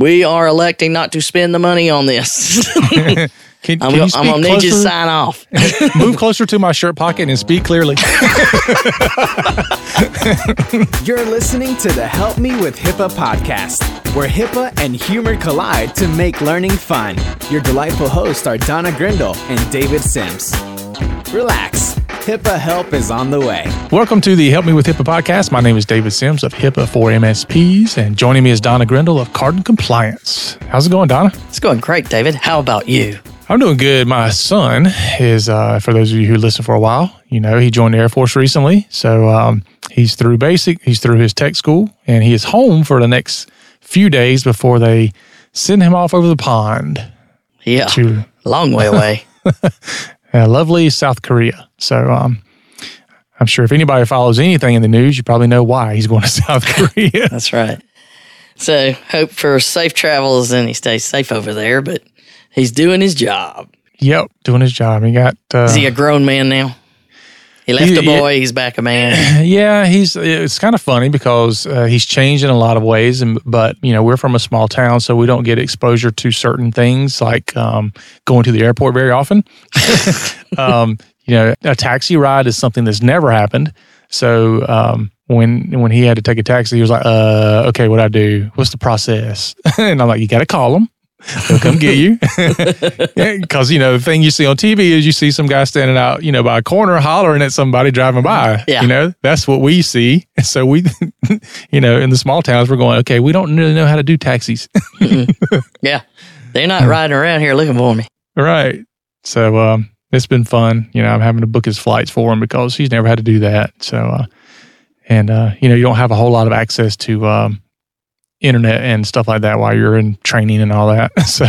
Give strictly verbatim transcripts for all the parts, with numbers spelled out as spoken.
we are electing not to spend the money on this. Can, I'm, can go, you I'm gonna need you to sign off. Move closer to my shirt pocket and speak clearly. You're listening to the Help Me with HIPAA podcast, where HIPAA and humor collide to make learning fun. Your delightful hosts are Donna Grindle and David Sims. Relax. HIPAA help is on the way. Welcome to the Help Me with HIPAA podcast. My name is David Sims of HIPAA for M S Ps, and joining me is Donna Grindle of Cardin Compliance. How's it going, Donna? It's going great, David. How about you? I'm doing good. My son is, uh, for those of you who listen for a while, you know, he joined the Air Force recently. So um, he's through basic, he's through his tech school, and he is home for the next few days before they send him off over the pond. Yeah, to, long way away. uh, lovely South Korea. So um, I'm sure if anybody follows anything in the news, you probably know why he's going to South Korea. That's right. So hope for safe travels and he stays safe over there, but he's doing his job. Yep, doing his job. He got. Uh, Is he a grown man now? He left he, a boy. He's back a man. Yeah, he's. It's kind of funny because uh, he's changed in a lot of ways, and but you know we're from a small town, so we don't get exposure to certain things like um, going to the airport very often. um, you know, a taxi ride is something that's never happened. So um, when when he had to take a taxi, he was like, uh, "Okay, what do I do? What's the process?" And I'm like, "You got to call them. They'll come get you." Because, you know, the thing you see on T V is you see some guy standing out, you know, by a corner hollering at somebody driving by. Yeah. You know, that's what we see. So we, you know, in the small towns, we're going, okay, we don't really know how to do taxis. Yeah. They're not riding around here looking for me. Right. So um, it's been fun. You know, I'm having to book his flights for him because he's never had to do that. So, uh, and, uh, you know, you don't have a whole lot of access to, um, internet and stuff like that while you're in training and all that. So,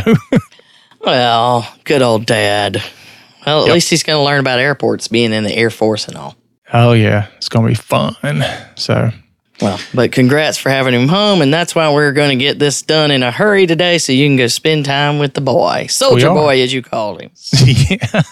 well, good old dad. Well, at Yep. least he's going to learn about airports, being in the Air Force and all. oh yeah, it's gonna be fun. So, Well, but congrats for having him home, and that's why we're going to get this done in a hurry today, so you can go spend time with the boy, soldier We are. boy, as you called him. yeah.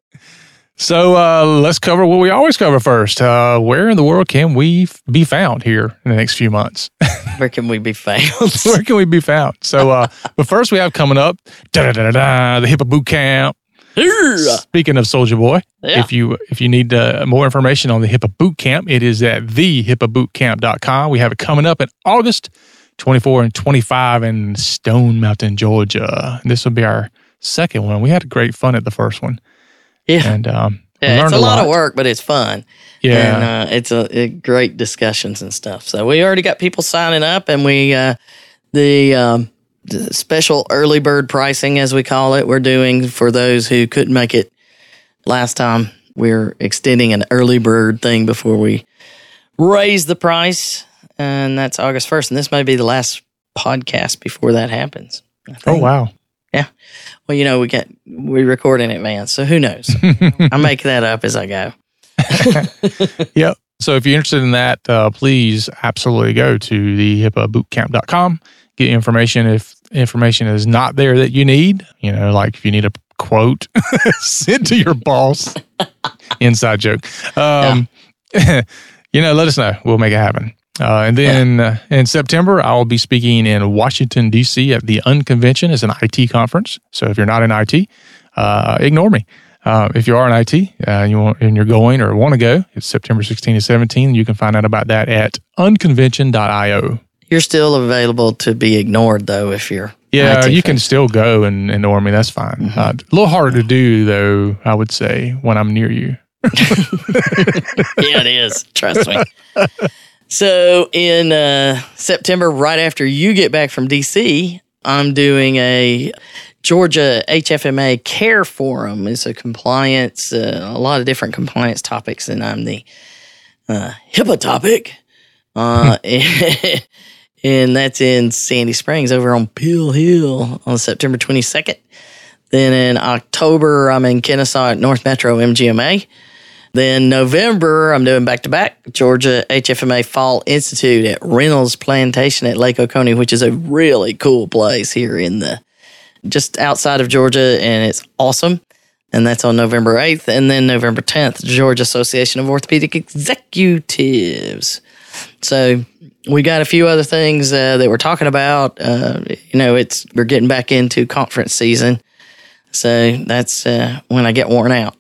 So uh, let's cover what we always cover first. Uh, where in the world can we f- be found here in the next few months? Where can we be found? Where can we be found? So, uh, but first we have coming up da, da, da, da, the HIPAA Boot Camp. Speaking of Soldier Boy, Yeah. if you if you need uh, more information on the HIPAA Boot Camp, it is at the hipaa boot camp dot com. We have it coming up in August twenty-fourth and twenty-fifth in Stone Mountain, Georgia. And this will be our second one. We had great fun at the first one. Yeah, And um, we yeah it's learned a lot, lot of work, but it's fun. Yeah. And uh, it's a, a great discussions and stuff. So we already got people signing up, and we uh, the, um, the special early bird pricing, as we call it, we're doing for those who couldn't make it last time. We're extending an early bird thing before we raise the price, and that's August first. And this may be the last podcast before that happens. I Oh, think. wow. Yeah. Well, you know, we get we record in advance, so who knows? I make that up as I go. Yep. So if you're interested in that, uh, please absolutely go to the hipaa boot camp dot com. Get information if information is not there that you need. You know, like if you need a quote, send to your boss. Inside joke. Um, you know, let us know. We'll make it happen. Uh, and then uh, in September, I will be speaking in Washington, D C at the Unconvention. It's an I T conference. So if you're not in I T, uh, ignore me. Uh, if you are in I T uh, you want, and you're going or want to go, it's September sixteenth to seventeenth. You can find out about that at unconvention dot io. You're still available to be ignored, though, if you're Yeah, I T you can folks. still go and ignore me. That's fine. Mm-hmm. Uh, a little harder to do, though, I would say, when I'm near you. Yeah, it is. Trust me. So in uh, September, right after you get back from D C, I'm doing a Georgia H F M A Care Forum. It's a compliance, uh, a lot of different compliance topics, and I'm the uh, HIPAA topic. Uh, and that's in Sandy Springs over on Pill Hill on September twenty-second. Then in October, I'm in Kennesaw at North Metro M G M A. Then November, I'm doing back-to-back Georgia H F M A Fall Institute at Reynolds Plantation at Lake Oconee, which is a really cool place here in the just outside of Georgia, and it's awesome. And that's on November eighth. And then November tenth, Georgia Association of Orthopedic Executives. So we got a few other things uh, that we're talking about. Uh, you know, it's we're getting back into conference season, so that's uh, when I get worn out.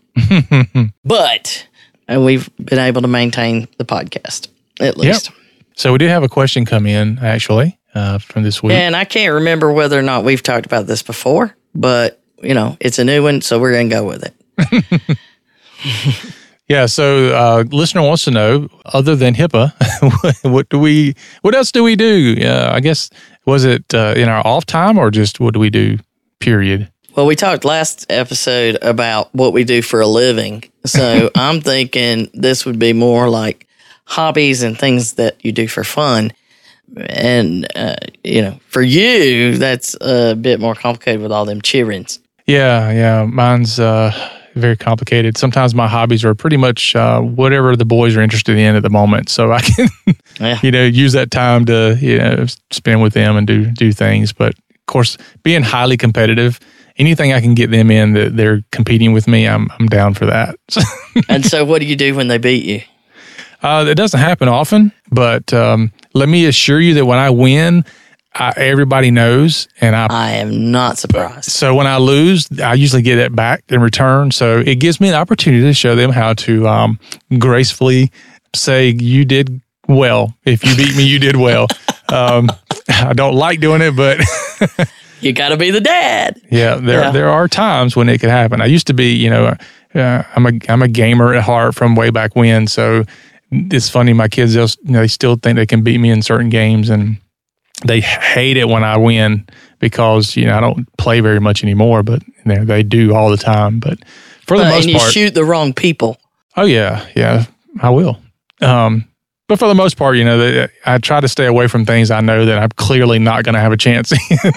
But uh, we've been able to maintain the podcast at least. Yep. So we did have a question come in actually uh, from this week, and I can't remember whether or not we've talked about this before, but you know, it's a new one, so we're gonna go with it. Yeah, so uh, listener wants to know, other than HIPAA, what do we? What else do we do? Uh, I guess was it uh, in our off time, or just what do we do? Period. Well, we talked last episode about what we do for a living, so I'm thinking this would be more like hobbies and things that you do for fun. And uh, you know, for you, that's a bit more complicated with all them childrens. Yeah, yeah, mine's. Uh, Very complicated. Sometimes my hobbies are pretty much uh, whatever the boys are interested in at the moment. So I can, yeah. you know, use that time to, you know, spend with them and do do things. But of course, being highly competitive, anything I can get them in that they're competing with me, I'm I'm down for that. And so, what do you do when they beat you? Uh, it doesn't happen often, but um, let me assure you that when I win, I, everybody knows, and I I am not surprised. So when I lose, I usually get it back in return. So it gives me an opportunity to show them how to um, gracefully say, you did well. If you beat me, you did well. Um, I don't like doing it, but... You got to be the dad. Yeah, there yeah. there are times when it could happen. I used to be, you know, uh, I'm a I'm a gamer at heart from way back when. So it's funny, my kids, they'll, you know, they still think they can beat me in certain games, and they hate it when I win because, you know, I don't play very much anymore, but you know, they do all the time. But for the uh, most and you part, shoot the wrong people. Oh yeah, yeah, I will. Um, but for the most part, you know, they, I try to stay away from things I know that I'm clearly not going to have a chance in.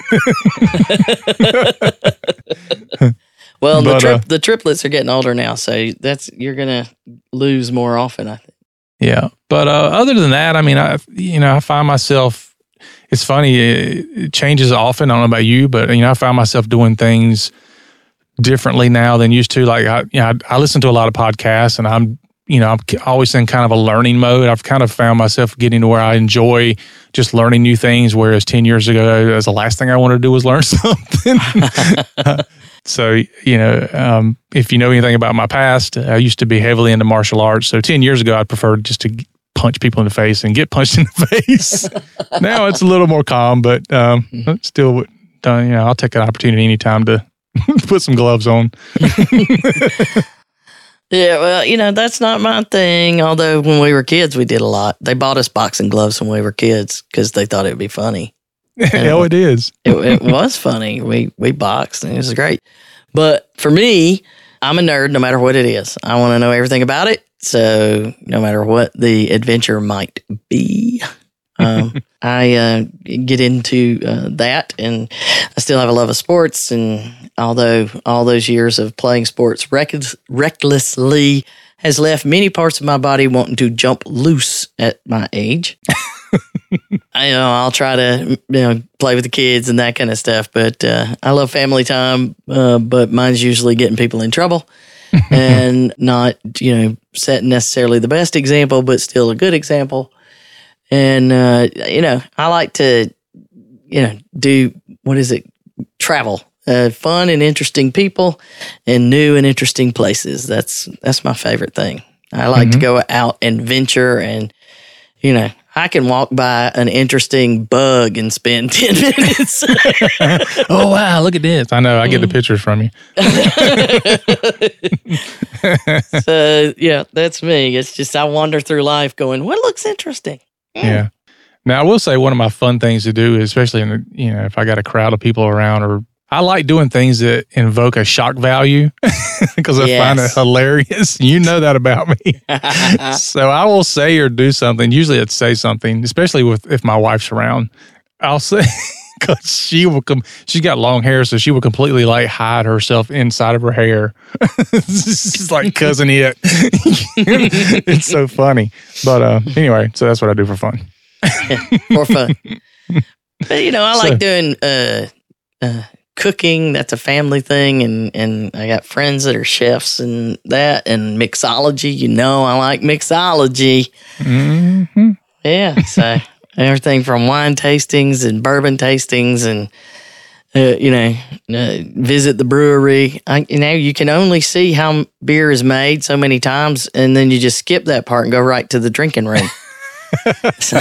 Well, but, the tri- uh, the triplets are getting older now, so that's you're gonna lose more often, I think. Yeah, but uh, other than that, I mean, I you know, I find myself. It's funny, it changes often. I don't know about you, but, you know, I found myself doing things differently now than used to. Like, I, you know, I, I listen to a lot of podcasts, and I'm, you know, I'm always in kind of a learning mode. I've kind of found myself getting to where I enjoy just learning new things, whereas ten years ago, that's the last thing I wanted to do was learn something. So, you know, um, if you know anything about my past, I used to be heavily into martial arts. So ten years ago, I preferred just to punch people in the face and get punched in the face. Now it's a little more calm, but um, still, uh, you know, I'll take an opportunity anytime to put some gloves on. Yeah, well, you know, that's not my thing. Although when we were kids, we did a lot. They bought us boxing gloves when we were kids because they thought it would be funny. Hell, it is. it, it was funny. We we boxed, and it was great. But for me, I'm a nerd no matter what it is. I want to know everything about it. So no matter what the adventure might be, um, I uh, get into uh, that, and I still have a love of sports. And although all those years of playing sports reck- recklessly has left many parts of my body wanting to jump loose at my age, I, you know, I'll try to you know play with the kids and that kind of stuff. But uh, I love family time, uh, but mine's usually getting people in trouble. And not, you know, setting necessarily the best example, but still a good example. And, uh, you know, I like to, you know, do, what is it? Travel. Uh, fun and interesting people and new and interesting places. That's that's my favorite thing. I like mm-hmm. to go out and venture, and, you know, I can walk by an interesting bug and spend ten minutes. Oh, wow, look at this. I know, I get the pictures from you. So, yeah, that's me. It's just I wander through life going, what looks interesting? Mm. Yeah. Now, I will say one of my fun things to do, especially in the, you know, if I got a crowd of people around, or I like doing things that invoke a shock value because I yes. find it hilarious. You know that about me. So I will say or do something. Usually I'd say something, especially with if my wife's around. I'll say, because she will come, she's got long hair, so she will completely like hide herself inside of her hair. It's like cousin it. It's so funny. But uh, anyway, so that's what I do for fun. For fun. But, you know, I like so, doing uh, uh, cooking. That's a family thing. And, and I got friends that are chefs and that, and mixology. You know, I like mixology. Mm-hmm. Yeah. So Everything from wine tastings and bourbon tastings and, uh, you know, uh, visit the brewery. I, you know, you can only see how beer is made so many times, and then you just skip that part and go right to the drinking room. so,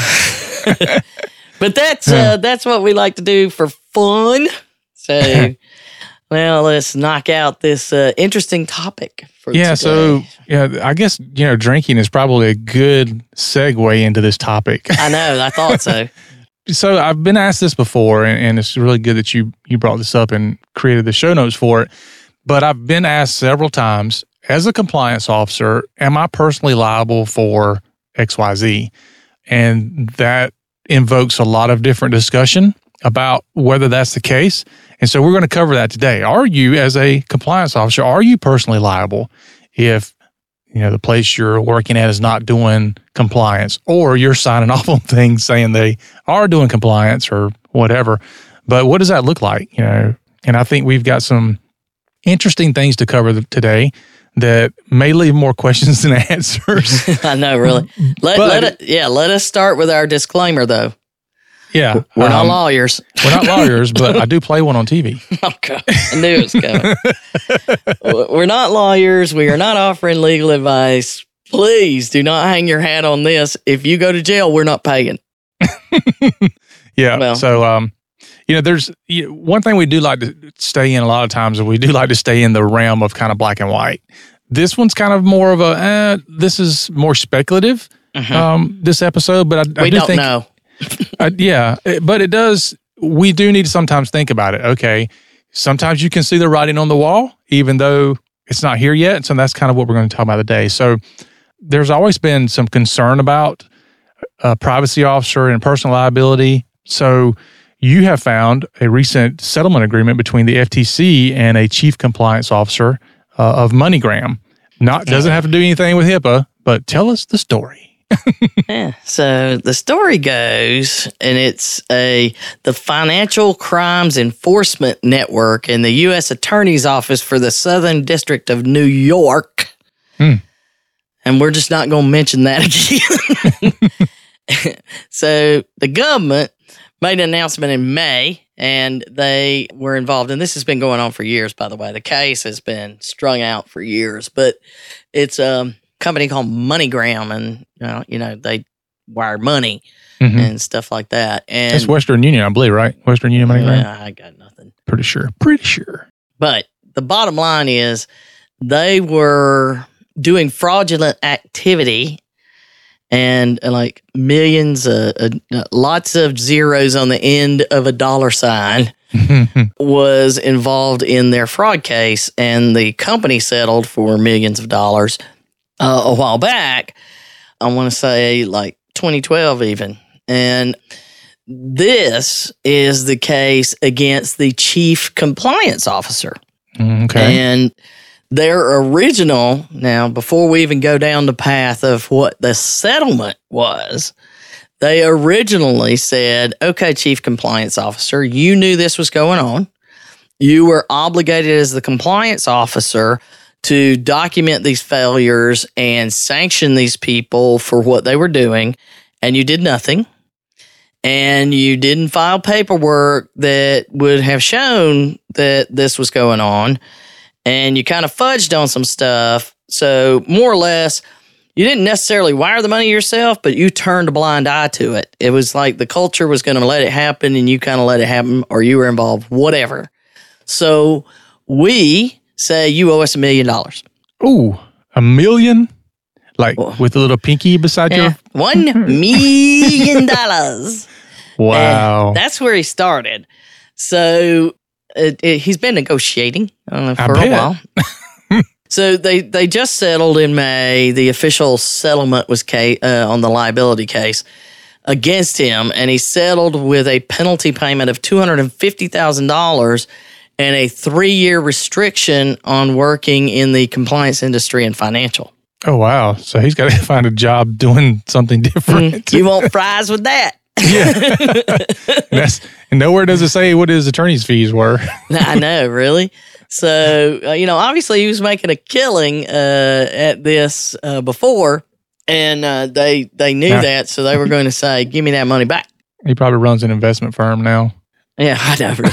but that's uh, that's what we like to do for fun. So, well, let's knock out this uh, interesting topic for yeah, today. so yeah, I guess, you know, drinking is probably a good segue into this topic. I know, I thought so. So I've been asked this before, and, and it's really good that you you brought this up and created the show notes for it. But I've been asked several times, as a compliance officer, am I personally liable for X Y Z? And that invokes a lot of different discussion about whether that's the case. And so we're going to cover that today. Are you, as a compliance officer, are you personally liable if, you know, the place you're working at is not doing compliance, or you're signing off on things saying they are doing compliance or whatever? But what does that look like? You know, and I think we've got some interesting things to cover today that may leave more questions than answers. I know, really. Let, But- let it, yeah, let us start with our disclaimer, though. Yeah. We're not um, lawyers. We're not lawyers, but I do play one on T V. Okay, I knew it was coming. We're not lawyers. We are not offering legal advice. Please do not hang your hat on this. If you go to jail, we're not paying. Yeah. Well. so, um, you know, there's you know, one thing we do like to stay in a lot of times, is we do like to stay in the realm of kind of black and white. This one's kind of more of a, eh, this is more speculative, Mhm. um, this episode, but I, I We do don't think, know. uh, yeah, it- but it does, we do need to sometimes think about it. Okay. Sometimes you can see the writing on the wall, even though it's not here yet. So that's kind of what we're going to talk about today. So there's always been some concern about a privacy officer and personal liability. So you have found a recent settlement agreement between the F T C and a chief compliance officer uh, of MoneyGram. Not doesn't have to do anything with HIPAA, but tell us the story. Yeah. So the story goes, and it's a the Financial Crimes Enforcement Network and the U S Attorney's Office for the Southern District of New York. Hmm. And we're just not going to mention that again. So the government made an announcement in May, and they were involved. And this has been going on for years, by the way. The case has been strung out for years, but it's a company called MoneyGram, and you know, you know they wire money Mhm. and stuff like that. And It's Western Union, I believe, right? Western Union MoneyGram? Yeah, I got nothing. Pretty sure. Pretty sure. But the bottom line is they were doing fraudulent activity, and uh, like millions, uh, uh, lots of zeros on the end of a dollar sign was involved in their fraud case, and the company settled for millions of dollars uh, a while back. I want to say like twenty twelve even. And this is the case against the chief compliance officer. Okay. And their original, now before we even go down the path of what the settlement was, they originally said, okay, chief compliance officer, you knew this was going on. You were obligated as the compliance officer to document these failures and sanction these people for what they were doing, and you did nothing. And you didn't file paperwork that would have shown that this was going on. And you kind of fudged on some stuff. So more or less, you didn't necessarily wire the money yourself, but you turned a blind eye to it. It was like the culture was going to let it happen, and you kind of let it happen, or you were involved, whatever. So we say you owe us a million dollars. Ooh, a million? Like Well, with a little pinky beside Yeah, your... one million dollars. Wow. And that's where he started. So it, it, he's been negotiating I don't know, I for a bet. while. So they, they just settled in May. The official settlement was case, uh, on the liability case against him, and he settled with a penalty payment of two hundred fifty thousand dollars and a three-year restriction on working in the compliance industry and financial. Oh, wow. So he's got to find a job doing something different. You want fries with that? Yeah. and, that's, and nowhere does it say what his attorney's fees were. I know, really. So, uh, you know, obviously he was making a killing uh, at this uh, before, And uh, they they knew Yeah. that, so they were going to say, give me that money back. He probably runs an investment firm now. Yeah, I know.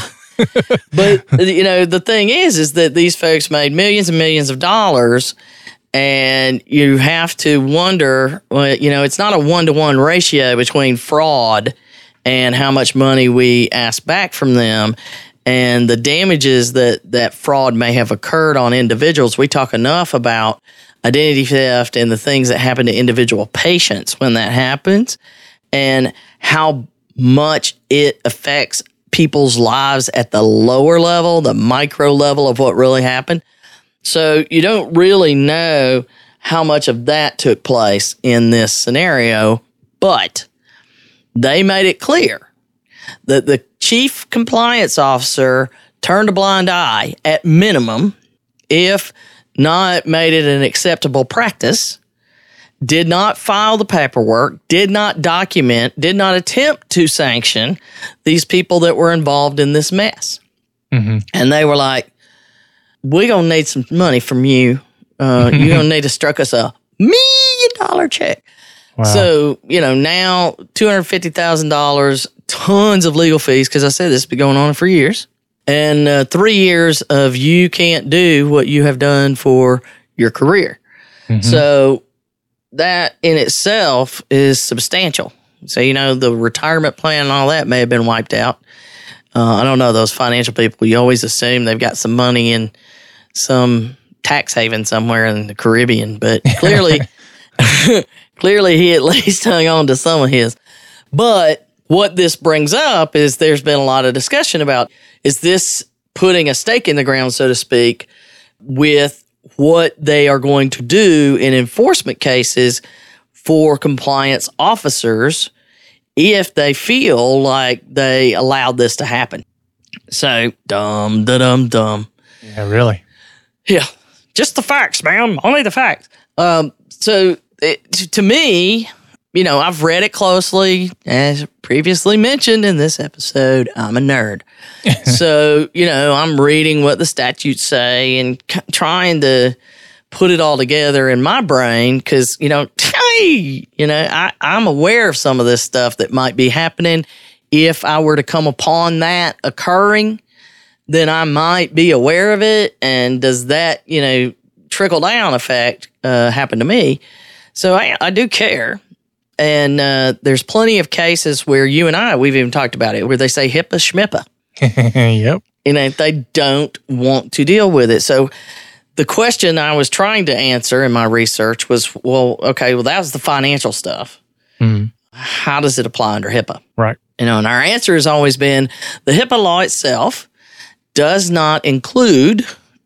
But, you know, the thing is, is that these folks made millions and millions of dollars, and you have to wonder, well, you know, it's not a one-to-one ratio between fraud and how much money we ask back from them and the damages that that fraud may have occurred on individuals. We talk enough about identity theft and the things that happen to individual patients when that happens and how much it affects people's lives at the lower level, the micro level of what really happened. So you don't really know how much of that took place in this scenario, but they made it clear that the chief compliance officer turned a blind eye at minimum, if not made it an acceptable practice, did not file the paperwork, did not document, did not attempt to sanction these people that were involved in this mess. Mm-hmm. And they were like, we're going to need some money from you. Uh, you're going to need to struck us a million dollar check. Wow. So, you know, now two hundred fifty thousand dollars, tons of legal fees, because I said this has been going on for years, and uh, three years of you can't do what you have done for your career. Mm-hmm. So that in itself is substantial. So, you know, the retirement plan and all that may have been wiped out. Uh, I don't know, those financial people, you always assume they've got some money in some tax haven somewhere in the Caribbean, but clearly, clearly he at least hung on to some of his. But what this brings up is there's been a lot of discussion about, is this putting a stake in the ground, so to speak, with what they are going to do in enforcement cases for compliance officers if they feel like they allowed this to happen. So, dum, da, dum, dum. Yeah, really. Yeah, just the facts, man. Only the facts. Um, so, it, to me, you know, I've read it closely. As previously mentioned in this episode, I'm a nerd. So, you know, I'm reading what the statutes say and c- trying to put it all together in my brain because, you know, hey, you know, I, I'm aware of some of this stuff that might be happening. If I were to come upon that occurring, then I might be aware of it. And does that, you know, trickle down effect uh, happen to me? So I, I do care. And uh, there's plenty of cases where you and I, we've even talked about it, where they say HIPAA schmippa. Yep. You know, they don't want to deal with it. So the question I was trying to answer in my research was, well, okay, well, that was the financial stuff. Mm. How does it apply under HIPAA? Right. You know, and our answer has always been the HIPAA law itself does not include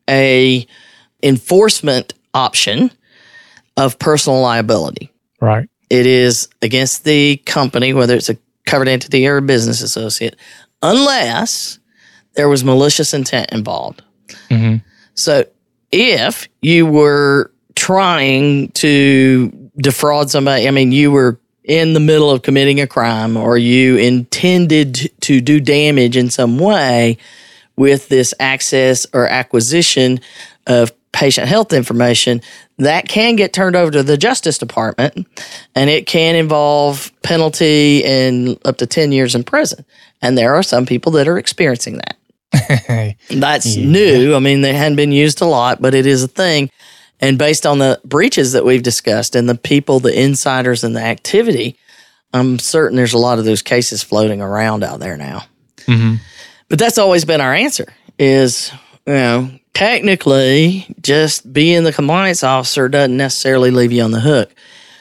a enforcement option of personal liability. Right. It is against the company, whether it's a covered entity or a business associate, unless there was malicious intent involved. Mm-hmm. So if you were trying to defraud somebody, I mean, you were in the middle of committing a crime or you intended to do damage in some way with this access or acquisition of patient health information, that can get turned over to the Justice Department, and it can involve penalty and up to ten years in prison. And there are some people that are experiencing that. That's yeah. new. I mean, they hadn't been used a lot, but it is a thing. And based on the breaches that we've discussed and the people, the insiders, and the activity, I'm certain there's a lot of those cases floating around out there now. Mm-hmm. But that's always been our answer is, you know, technically, just being the compliance officer doesn't necessarily leave you on the hook.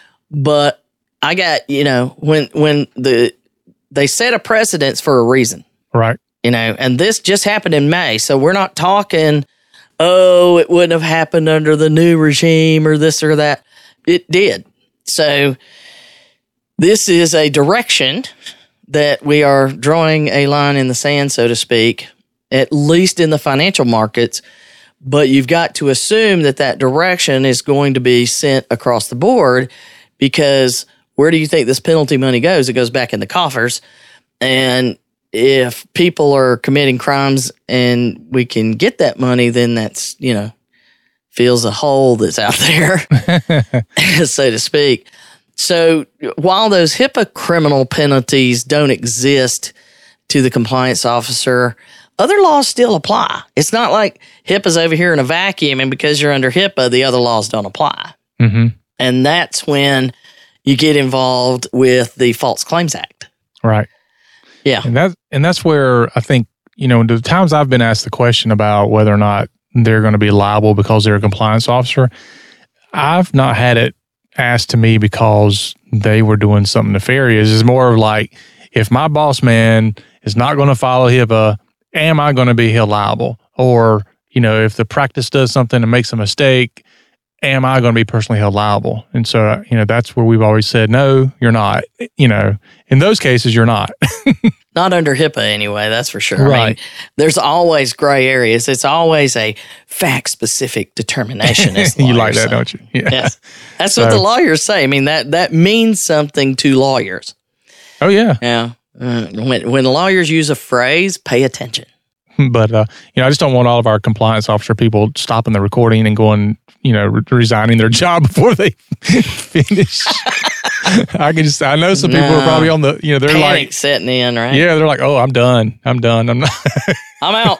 But I got, you know, when when the they set a precedence for a reason. Right. You know, and this just happened in May. So we're not talking, oh, it wouldn't have happened under the new regime or this or that. It did. So this is a direction that we are drawing a line in the sand, so to speak, at least in the financial markets. But you've got to assume that that direction is going to be sent across the board, because where do you think this penalty money goes? It goes back in the coffers. And if people are committing crimes and we can get that money, then that's, you know, fills a hole that's out there, so to speak. So while those HIPAA criminal penalties don't exist to the compliance officer, other laws still apply. It's not like HIPAA's over here in a vacuum, and because you're under HIPAA, the other laws don't apply. Mm-hmm. And that's when you get involved with the False Claims Act. Right. Yeah. And that and that's where I think, you know, the times I've been asked the question about whether or not they're going to be liable because they're a compliance officer, I've not had it asked to me because they were doing something nefarious. It's more of like, if my boss man is not going to follow HIPAA, am I going to be held liable? Or, you know, if the practice does something and makes a mistake, am I going to be personally held liable? And so, you know, that's where we've always said, no, you're not. You know, in those cases, you're not. Not under HIPAA anyway, that's for sure. Right. I mean, there's always gray areas. It's always a fact-specific determination. As the You like that, say. don't you? Yeah. Yes. That's So- what the lawyers say. I mean, that, that means something to lawyers. Oh, yeah. Yeah. Uh, when, when lawyers use a phrase, pay attention. But, uh, you know, I just don't want all of our compliance officer people stopping the recording and going, you know, re- resigning their job before they finish. I can just, I know some people No. are probably on the, you know, they're Panic like, setting in, right? yeah, they're like, oh, I'm done. I'm done. I'm not. I'm out.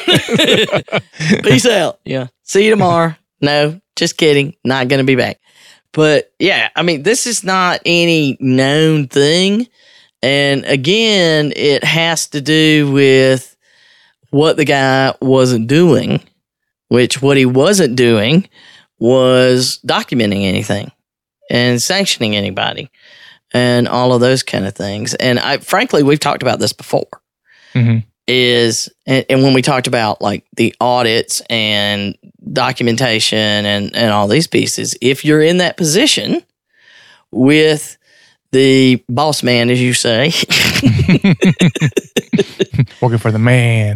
Peace out. Yeah. See you tomorrow. No, just kidding. Not going to be back. But yeah, I mean, this is not any known thing. And again, it has to do with what the guy wasn't doing, which what he wasn't doing was documenting anything and sanctioning anybody and all of those kind of things. And I, frankly, we've talked about this before. Mm-hmm. Is and, and when we talked about like the audits and documentation and, and all these pieces, if you're in that position with the boss man, as you say, Working for the man.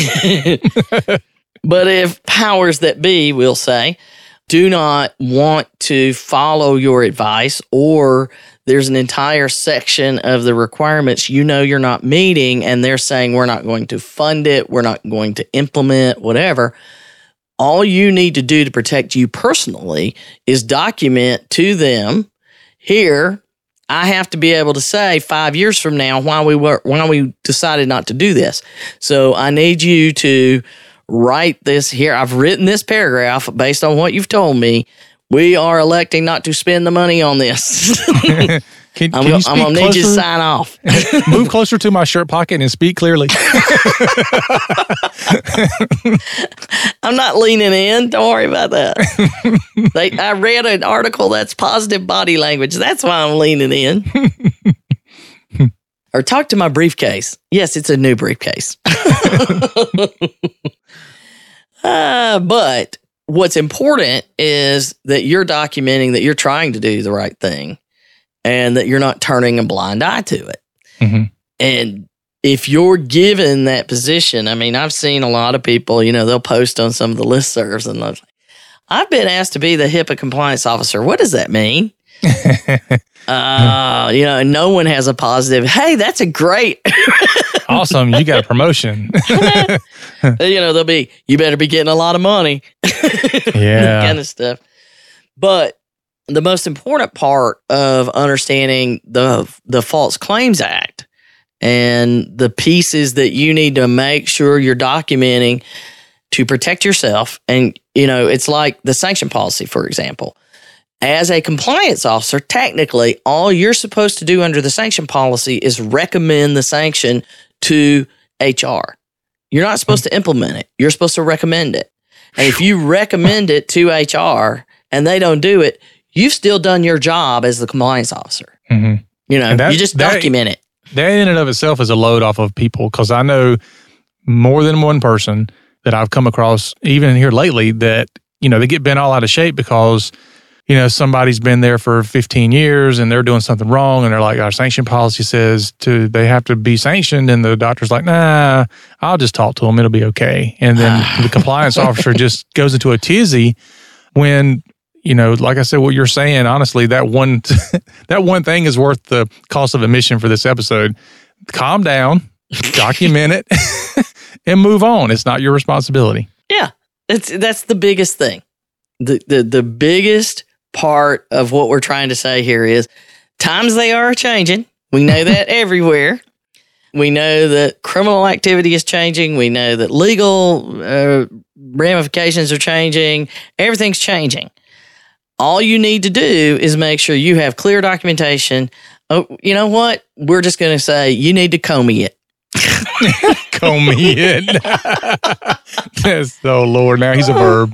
but if powers that be, we'll say, do not want to follow your advice, or there's an entire section of the requirements you know you're not meeting, and they're saying we're not going to fund it, we're not going to implement, whatever, all you need to do to protect you personally is document to them, here, I have to be able to say five years from now why we were why we decided not to do this. So I need you to write this here. I've written this paragraph based on what you've told me. We are electing not to spend the money on this. Can, I'm, can go, you speak I'm gonna need you to closer? sign off. Move closer to my shirt pocket and speak clearly. I'm not leaning in. Don't worry about that. they, I read an article that's positive body language. That's why I'm leaning in. Or talk to my briefcase. Yes, it's a new briefcase. uh, but what's important is that you're documenting that you're trying to do the right thing and that you're not turning a blind eye to it. Mm-hmm. And if you're given that position, I mean, I've seen a lot of people, you know, they'll post on some of the listservs and they're like, I've been asked to be the HIPAA compliance officer. What does that mean? uh, you know, and no one has a positive, hey, that's a great. Awesome. You got a promotion. You know, they'll be, you better be getting a lot of money. Yeah. Kind of stuff. But the most important part of understanding the the False Claims Act and the pieces that you need to make sure you're documenting to protect yourself. And, you know, it's like the sanction policy, for example. As a compliance officer, technically, all you're supposed to do under the sanction policy is recommend the sanction to H R. You're not supposed to implement it. You're supposed to recommend it. And if you recommend it to H R and they don't do it, you've still done your job as the compliance officer. Mm-hmm. You know, that, you just that, document it. That in and of itself is a load off of people, because I know more than one person that I've come across, even here lately, that, you know, they get bent all out of shape because, you know, somebody's been there for fifteen years and they're doing something wrong, and they're like, our sanction policy says to they have to be sanctioned, and the doctor's like, nah, I'll just talk to them, it'll be okay. And then the compliance officer just goes into a tizzy when, you know, like I said, what you're saying, honestly, that one that one thing is worth the cost of admission for this episode. Calm down, document it, and move on. It's not your responsibility. Yeah, it's, that's the biggest thing. the, the, the biggest part of what we're trying to say here is times they are changing. We know that everywhere. We know that criminal activity is changing. We know that legal uh, ramifications are changing. Everything's changing. All you need to do is make sure you have clear documentation. Oh, you know what? We're just going to say you need to comey it. Comey it. Yes, oh Lord, now he's a verb.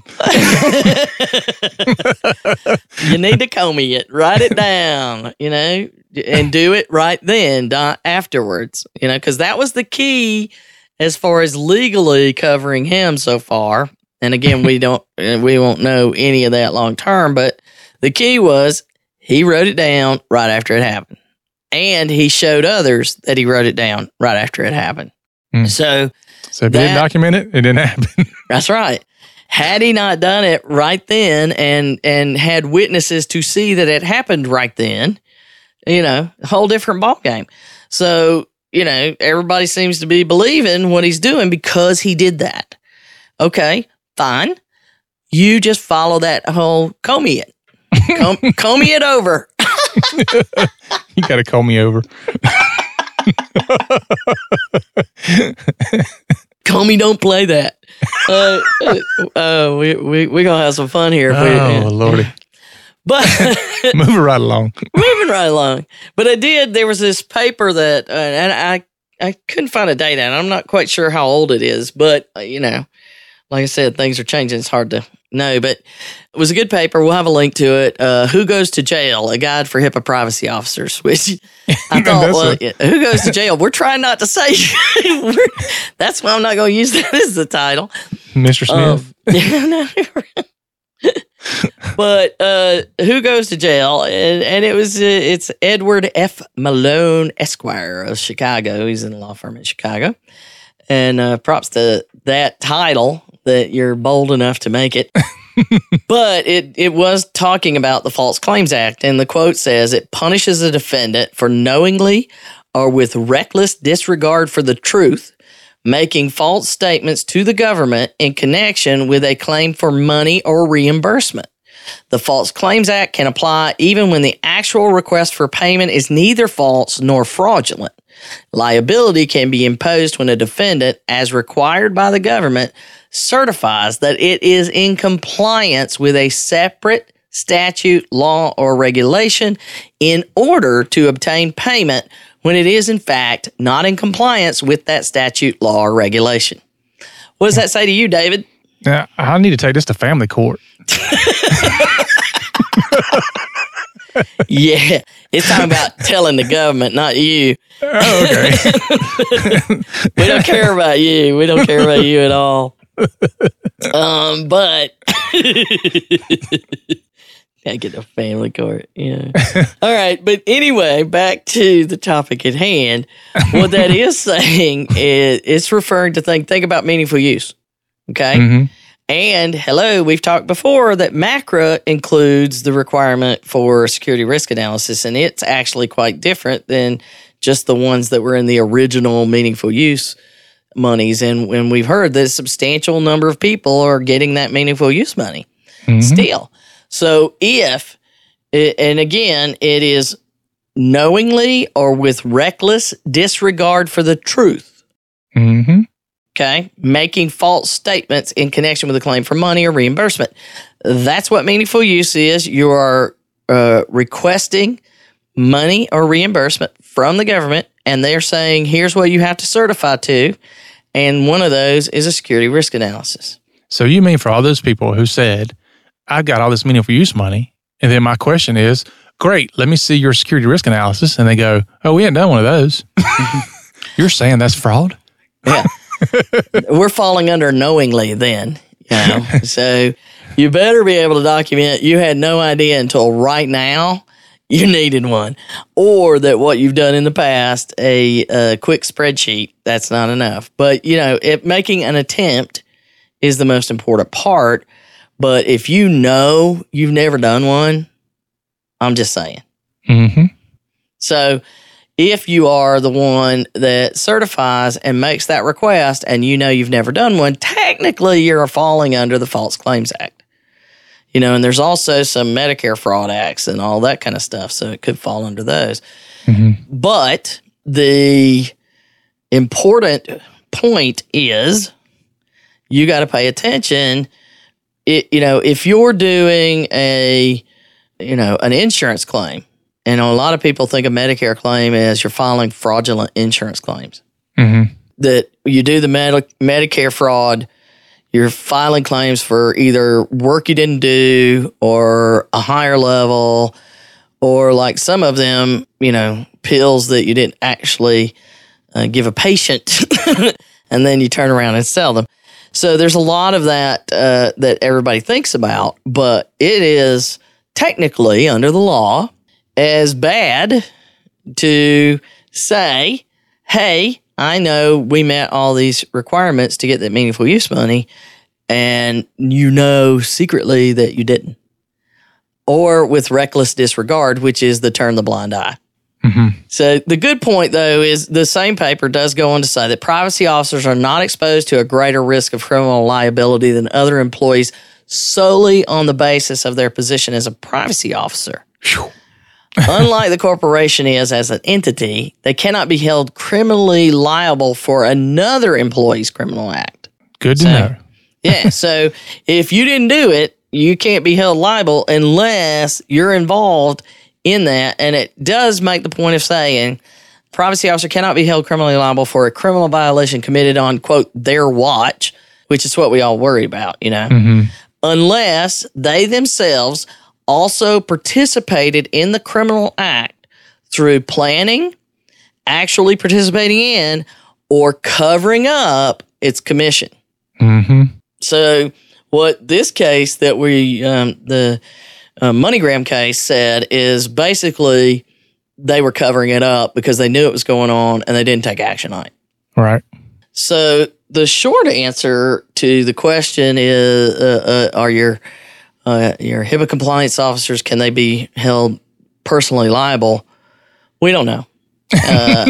You need to comey it. Write it down, you know, and do it right then, not afterwards, you know, because that was the key as far as legally covering him so far. And again, we don't, we won't know any of that long term, but the key was he wrote it down right after it happened. And he showed others that he wrote it down right after it happened. Mm. So, so if that, he didn't document it, it didn't happen. That's right. Had he not done it right then and and had witnesses to see that it happened right then, you know, a whole different ballgame. So, you know, everybody seems to be believing what he's doing because he did that. Okay, fine. You just follow that whole comey it. Com- comey it over. You got to call me over. Comey, don't play that. Uh, uh, we we we gonna have some fun here. If oh we, Lordy! But moving right along. moving right along. But I did. There was this paper that, uh, and I I couldn't find a date on it. I'm not quite sure how old it is. But uh, you know, like I said, things are changing. It's hard to know. But it was a good paper. We'll have a link to it. Uh, Who Goes to Jail? A Guide for HIPAA Privacy Officers. Which I thought, well, yeah, who goes to jail? We're trying not to say. That's why I'm not going to use that as the title. Mister Smith. Um, yeah, no. But uh, who goes to jail? And, and it was uh, it's Edward F. Malone Esquire of Chicago. He's in a law firm in Chicago. And uh, props to that title that you're bold enough to make it. But it, it was talking about the False Claims Act. And the quote says, it punishes a defendant for knowingly or with reckless disregard for the truth making false statements to the government in connection with a claim for money or reimbursement. The False Claims Act can apply even when the actual request for payment is neither false nor fraudulent. Liability can be imposed when a defendant, as required by the government, certifies that it is in compliance with a separate statute, law, or regulation in order to obtain payment when it is, in fact, not in compliance with that statute, law, or regulation. What does that say to you, David? Yeah, I need to take this to family court. Yeah, it's talking about telling the government, not you. Oh, okay. We don't care about you. We don't care about you at all. Um, but I get a family court. Yeah. All right, but anyway, back to the topic at hand. What that is saying is it's referring to think think about meaningful use. Okay. Mm-hmm. And hello, we've talked before that MACRA includes the requirement for security risk analysis, and it's actually quite different than just the ones that were in the original meaningful use monies. And when we've heard that a substantial number of people are getting that meaningful use money mm-hmm. still. So if, and again, it is knowingly or with reckless disregard for the truth. Mm-hmm. Okay, making false statements in connection with a claim for money or reimbursement. That's what meaningful use is. You are uh, requesting money or reimbursement from the government, and they're saying, here's what you have to certify to, and one of those is a security risk analysis. So you mean for all those people who said, I've got all this meaningful use money, and then my question is, great, let me see your security risk analysis, and they go, oh, we haven't done one of those. You're saying that's fraud? Yeah. We're falling under knowingly then, you know. So you better be able to document you had no idea until right now you needed one, or that what you've done in the past, a, a quick spreadsheet, that's not enough. But, you know, it, making an attempt is the most important part. But if you know you've never done one, I'm just saying. Mm-hmm. So if you are the one that certifies and makes that request and you know you've never done one, technically you're falling under the False Claims Act. You know, and there's also some Medicare fraud acts and all that kind of stuff. So it could fall under those. Mm-hmm. But the important point is you got to pay attention. It, you know, if you're doing a, you know, an insurance claim, and a lot of people think a Medicare claim as you're filing fraudulent insurance claims. Mm-hmm. That you do the Medi- Medicare fraud, you're filing claims for either work you didn't do or a higher level, or like some of them, you know, pills that you didn't actually uh, give a patient, and then you turn around and sell them. So there's a lot of that uh, that everybody thinks about, but it is technically under the law as bad to say, hey, I know we met all these requirements to get that meaningful use money, and you know secretly that you didn't. Or with reckless disregard, which is the turn the blind eye. Mm-hmm. So the good point, though, is the same paper does go on to say that privacy officers are not exposed to a greater risk of criminal liability than other employees solely on the basis of their position as a privacy officer. Whew. Unlike the corporation is as an entity, they cannot be held criminally liable for another employee's criminal act. Good to so, know. Yeah, so if you didn't do it, you can't be held liable unless you're involved in that. And it does make the point of saying privacy officer cannot be held criminally liable for a criminal violation committed on, quote, their watch, which is what we all worry about, you know, mm-hmm. unless they themselves also participated in the criminal act through planning, actually participating in, or covering up its commission. Mm-hmm. So what this case that we, um, the uh, MoneyGram case said is basically they were covering it up because they knew it was going on and they didn't take action on it. Right. So the short answer to the question is, uh, uh, are your Uh, your HIPAA compliance officers, can they be held personally liable? We don't know. Uh,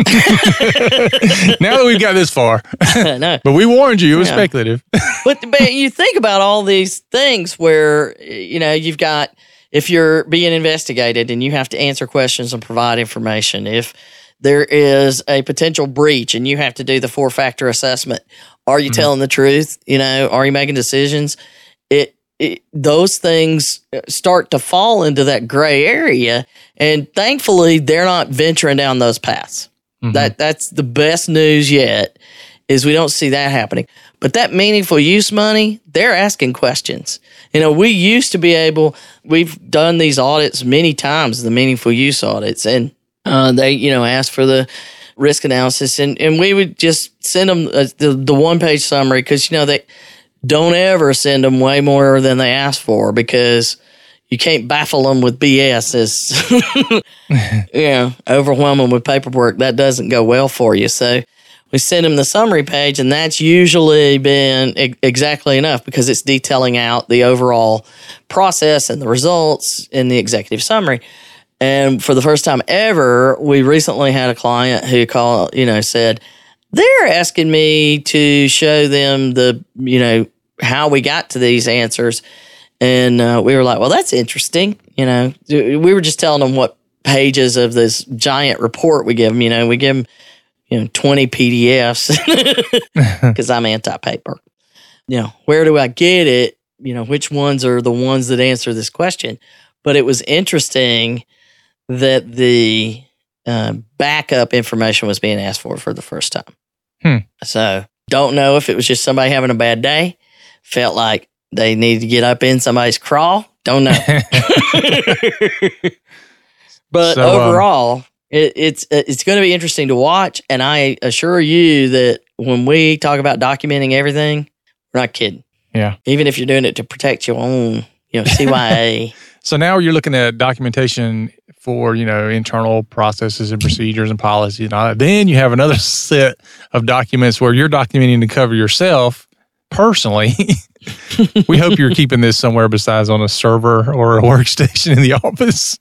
now that we've got this far. No. But we warned you, it was yeah. speculative. but, but you think about all these things where, you know, you've got, if you're being investigated and you have to answer questions and provide information, if there is a potential breach and you have to do the four-factor assessment, are you mm-hmm. telling the truth? You know, are you making decisions? It, It, those things start to fall into that gray area, and thankfully they're not venturing down those paths. Mm-hmm. That that's the best news yet, is we don't see that happening. But that meaningful use money, they're asking questions. You know, we used to be able, we've done these audits many times, the meaningful use audits, and uh, they, you know, ask for the risk analysis, and, and we would just send them uh, the, the one-page summary because, you know, they don't ever send them way more than they ask for because you can't baffle them with B S. As you know, overwhelm them with paperwork. That doesn't go well for you. So we send them the summary page, and that's usually been e- exactly enough because it's detailing out the overall process and the results in the executive summary. And for the first time ever, we recently had a client who called, you know, said, they're asking me to show them the, you know, how we got to these answers. And uh, we were like, well, that's interesting. You know, we were just telling them what pages of this giant report we give them. You know, we give them, you know, twenty P D Fs because I'm anti-paper. You know, where do I get it? You know, which ones are the ones that answer this question? But it was interesting that the uh, backup information was being asked for for the first time. Hmm. So don't know if it was just somebody having a bad day, felt like they needed to get up in somebody's crawl. Don't know. But so, overall, um, it, it's it's going to be interesting to watch. And I assure you that when we talk about documenting everything, we're not kidding. Yeah. Even if you're doing it to protect your own, you know, C Y A. So now you're looking at documentation for, you know, internal processes and procedures and policies and all that. Then you have another set of documents where you're documenting to cover yourself personally. We hope you're keeping this somewhere besides on a server or a workstation in the office.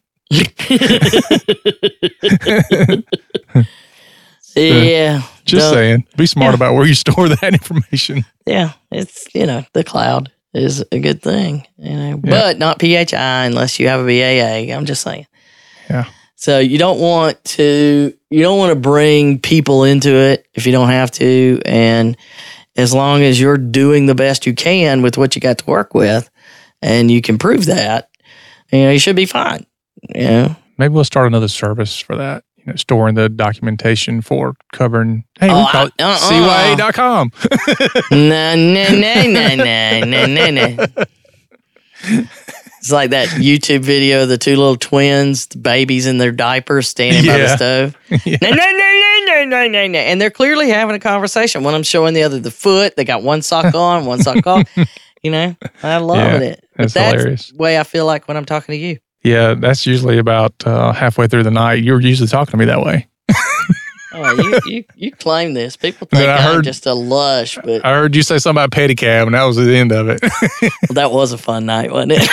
Yeah. Just saying. Be smart yeah. about where you store that information. Yeah. It's, you know, the cloud. is a good thing, you know, Yeah. but not P H I unless you have a B A A. I'm just saying. Yeah. So you don't want to, you don't want to bring people into it if you don't have to. And as long as you're doing the best you can with what you got to work with and you can prove that, you know, you should be fine. You know? Maybe we'll start another service for that. You know, storing the documentation for covering, hey, Oh, we call it I- uh-uh. C Y A dot com. No, no, no, no, no, no, no, no. It's like that YouTube video of the two little twins, the babies in their diapers standing by the Yeah. stove. Yeah. No, no, no, no, no, no, no, no. And they're clearly having a conversation. One of them showing the other the foot. They got one sock on, one sock off. You know, I love Yeah, it. But that's that's hilarious. the way I feel like when I'm talking to you. Yeah, that's usually about uh, halfway through the night. You're usually talking to me that way. Oh, you, you, you claim this. People And think then I I'm heard- just a lush, but I heard you say something about pedicab, and that was the end of it. that was a fun night, wasn't it?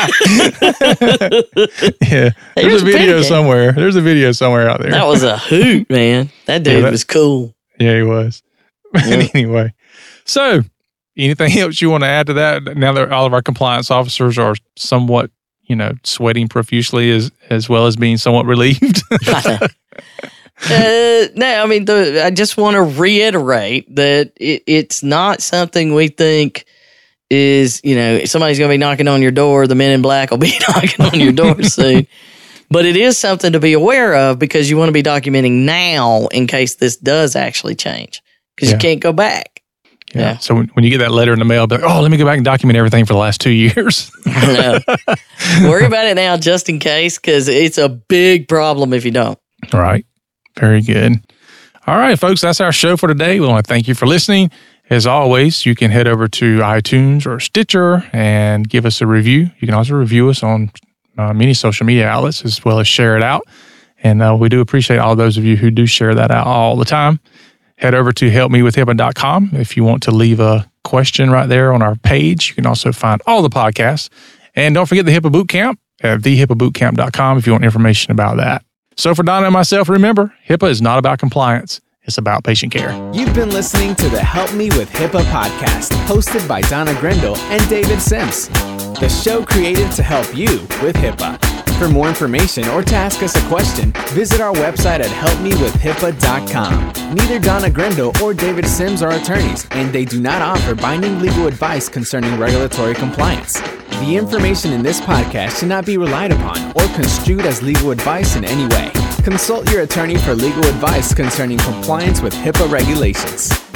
Yeah, Hey, there's here's a a video pedicab. somewhere. There's a video somewhere out there. That was a hoot, man. That dude Yeah, that- was cool. Yeah, he was. Yeah. Anyway, so anything else you want to add to that? Now that all of our compliance officers are somewhat, you know, sweating profusely as as well as being somewhat relieved. I know. Uh, no, I mean, the, I just want to reiterate that it, it's not something we think is, you know, somebody's going to be knocking on your door. The men in black will be knocking on your door soon. But it is something to be aware of because you want to be documenting now in case this does actually change because Yeah. you can't go back. Yeah. Yeah. So when, when you get that letter in the mail, be like, oh, let me go back and document everything for the last two years. I know. Worry about it now just in case because it's a big problem if you don't. All right. Very good. All right, folks, that's our show for today. We want to thank you for listening. As always, you can head over to iTunes or Stitcher and give us a review. You can also review us on uh, many social media outlets as well as share it out. And uh, we do appreciate all those of you who do share that out all the time. Head over to help me with hipaa dot com if you want to leave a question right there on our page. You can also find all the podcasts. And don't forget the HIPAA Bootcamp at the hipaa bootcamp dot com if you want information about that. So for Donna and myself, remember, HIPAA is not about compliance. It's about patient care. You've been listening to the Help Me with HIPAA podcast, hosted by Donna Grindle and David Sims. The show created to help you with HIPAA. For more information or to ask us a question, visit our website at help me with hipaa dot com. Neither Donna Grindle or David Sims are attorneys, and they do not offer binding legal advice concerning regulatory compliance. The information in this podcast should not be relied upon or construed as legal advice in any way. Consult your attorney for legal advice concerning compliance with HIPAA regulations.